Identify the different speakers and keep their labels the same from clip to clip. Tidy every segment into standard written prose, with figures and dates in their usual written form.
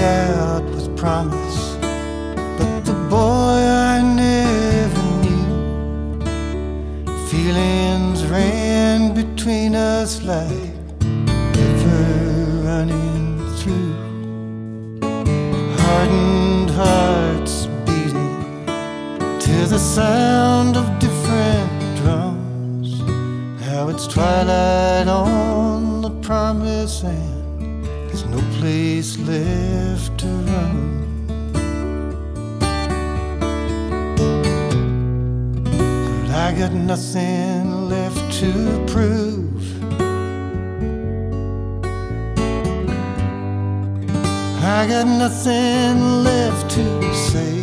Speaker 1: out with promise, but the boy I never knew. Feelings ran between us like river running through. Hardened hearts beating to the sound of different drums. Now it's twilight on the promise and there's no place left to run. But I got nothing left to prove. I got nothing left to say,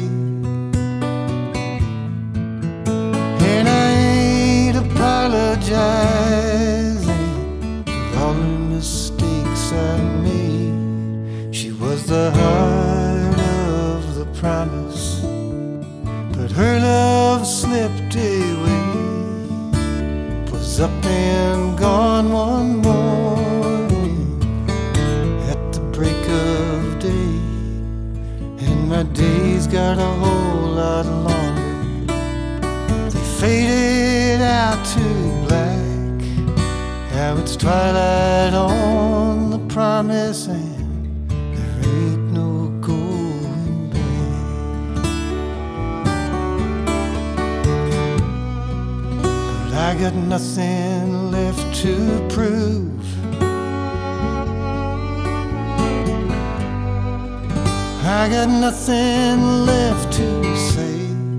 Speaker 1: and I ain't apologizing for all the mistakes I made. She was the heart of the promise, but her love slipped away. Was up and gone one morning at the break of day, and my days got a whole lot longer. They faded out to black. Now it's twilight on the promise and there ain't no going back. But I got nothing left to prove. I got nothing left to say,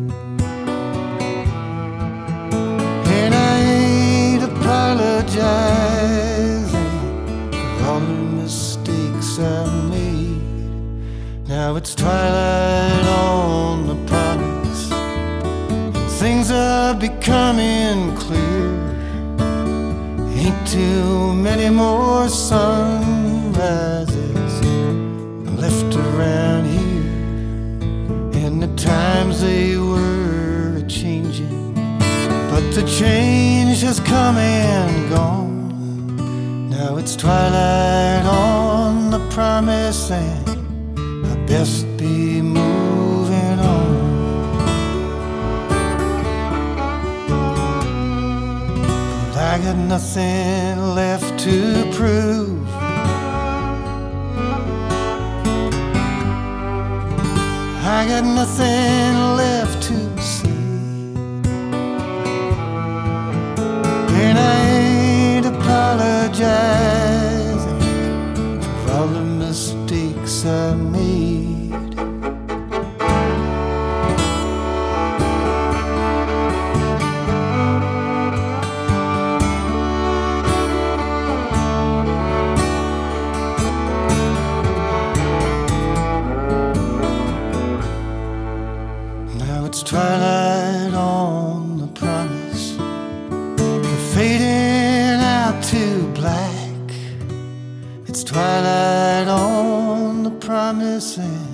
Speaker 1: and I ain't apologizing for all the mistakes I made. Now it's twilight on the promise, and things are becoming clear. Ain't too many more sunrises left around here, and the times they were a-changing, but the change has come and gone. Now it's twilight on the promise and I best be moving on. But I got nothing left to prove. I got nothing left to say, and I ain't apologizing for all the mistakes I made. It's twilight on the promise, we're fading out to black. It's twilight on the promise and